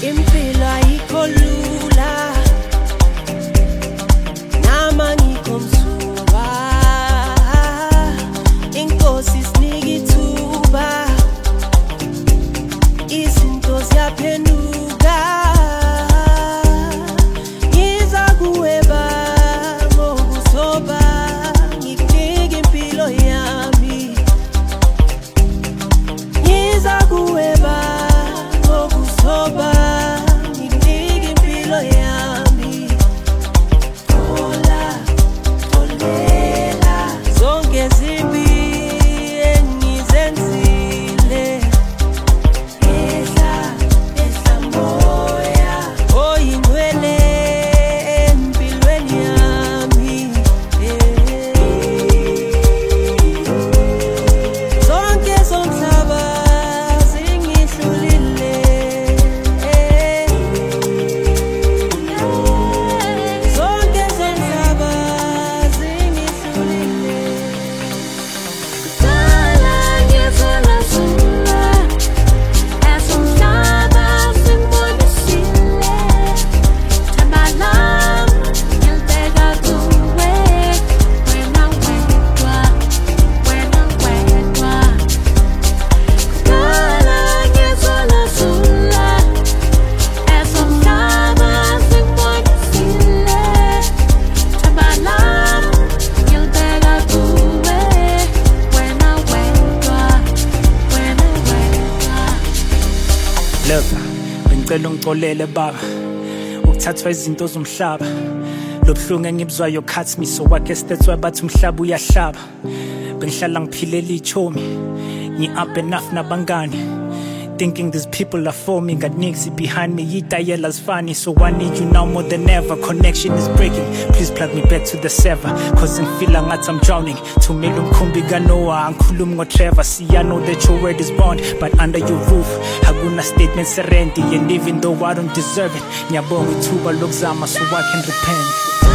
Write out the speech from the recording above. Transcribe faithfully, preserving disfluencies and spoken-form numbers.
impilo ayikho lula nama ngikho msuba inkosi isinika ithuba izinto ziyaphenduka ngiza kuweba ngokusoba ngikunika impilo yami ngiza kuweba ngokusoba ngikunika impilo yami thola tholela zonke zimbi engizenzile ehla ehla moya oyingcwele empilweni yami zonke zomhlaba zingihlulile zonke zomhlaba zingihlulile Dala ngiyazula zula esomhlaba simbonisile themba lami ngilibeka kuwe wena wedwa wena wedwa Dala ngiyazula zula esomhlaba simbonisile themba lami ngilibeka kuwe wena wedwa wena wedwa Look, bengicela ungixolele baba ukuthathwa izinto zomhlaba lobuhlungu engibuzwayo cuts me so I guess that's why bathi umhlaba uyahlaba bengihlala ngiphilela ichomi ngi-up enough nabangani thinking these people are for me got niggas behind me yitayelas funny so I need you now more than ever connection is breaking please plug me back to the server cause ngifeel ngathi I'm drowning thumela umkhumbi kaNoah angikhulumi ngoTrevor see I know that your word is bond but under your roof akuna statement serenti and even though I don't deserve it ngiyabonga ithuba lokuzama so I can repent